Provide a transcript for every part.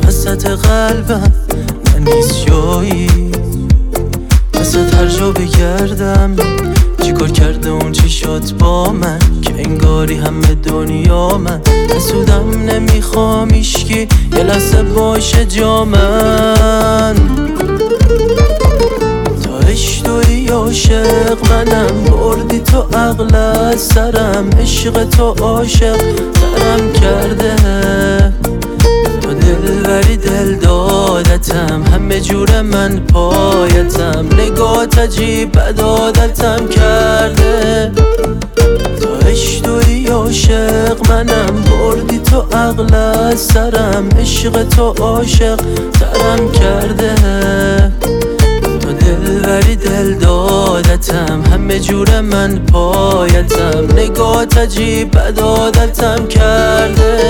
وسط قلبم نیست جایی، وسط هر جا بگردم چیکار کرده اون چی شد با من که انگاری همه دنیا من. حسودم نمیخوام ایشکی یه لحظه باشه جا من. تا توی عاشق منم، بردی تو عقل از سرم، عشق تو عاشق ترم کرده. تو دلبری دل دادتم، همه جور من پایتم، نگات عجیب عادتم کرده. تا توی عاشق منم، بردی تو عقل از سرم، عشق تو عاشق ترم کرده. تو دلبری دل دادتم، همه جور من پایتم، نگات عجیب عادتم کرده.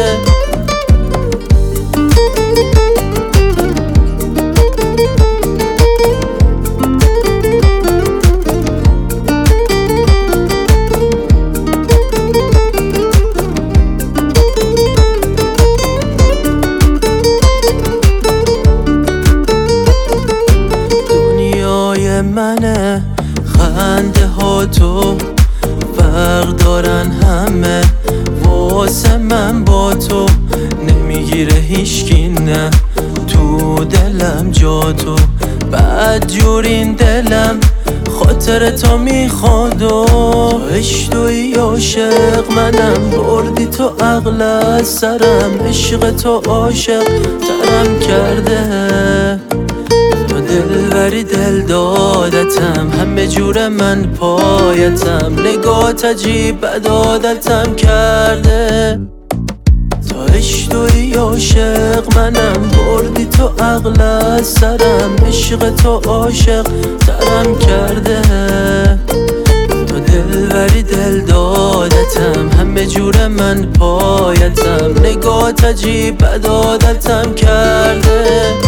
منه خنده ها تو فرق دارن همه، واسه من با تو نمیگیره هیچکی، نه تو دلم جا تو، بد جور این دلم خاطر تو میخواد. و توی عاشق منم، بردی تو عقل از سرم، عشق تو عاشق ترم کرده. دلبری دل دادتم، همه جور من پایتم، نگات عجیب عادتم کرده. تا توی عاشق منم، بردی تو عقل از سرم، عشق تو عاشق ترم کرده. تو دلبری دل دادتم، همه جور من پایتم، نگات عجیب عادتم کرده.